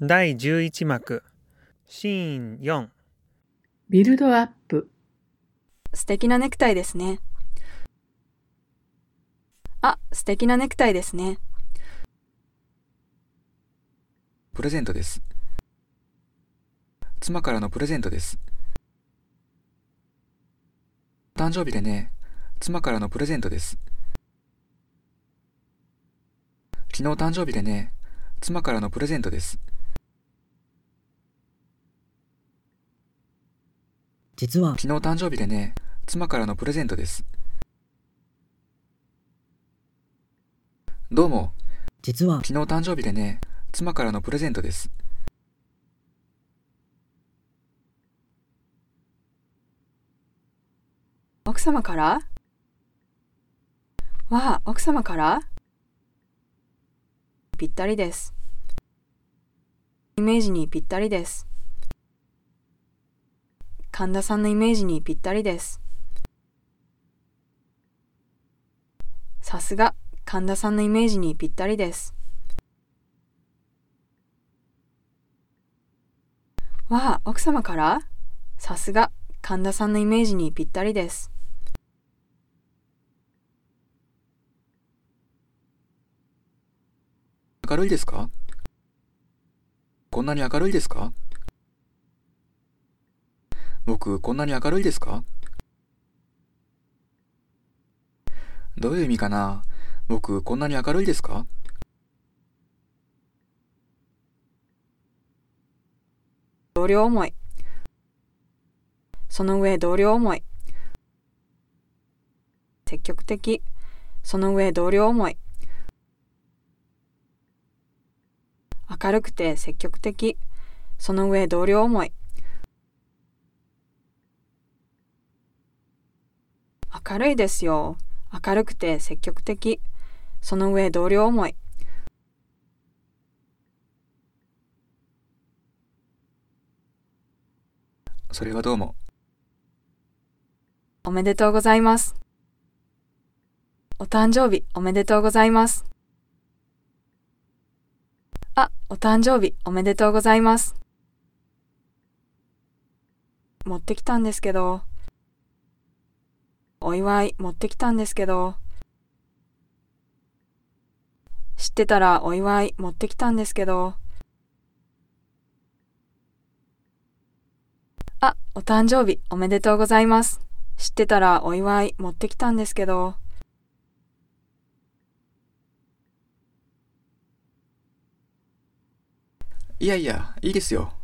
第11幕シーン4 ビルドアップ。 素敵なネクタイですね。素敵なネクタイですね。 プレゼントです。妻からのプレゼントです。誕生日でね、妻からのプレゼントです。昨日誕生日でね、妻からのプレゼントです。 実は昨日誕生日でね、妻からのプレゼントです。どうも、 実は昨日誕生日でね、妻からのプレゼントです。 奥様から？わあ、奥様から？ぴったりです。イメージにぴったりです。神田さんのイメージにぴったりです。さすが、神田さんのイメージにぴったりです。わあ、奥様から？さすが、神田さんのイメージにぴったりです。 明るいですか？こんなに明るいですか？僕、こんなに明るいですか？どういう意味かな？僕、こんなに明るいですか？ 同僚思い。その上同僚思い。積極的。その上同僚思い。明るくて積極的。その上同僚思い。明るいですよ。明るくて積極的。その上同僚思い。 それはどうも。 おめでとうございます。お誕生日おめでとうございます。お誕生日おめでとうございます。持ってきたんですけど。お祝い持ってきたんですけど。知ってたらお祝い持ってきたんですけど。お誕生日おめでとうございます。知ってたらお祝い持ってきたんですけど。 いやいや、いいですよ。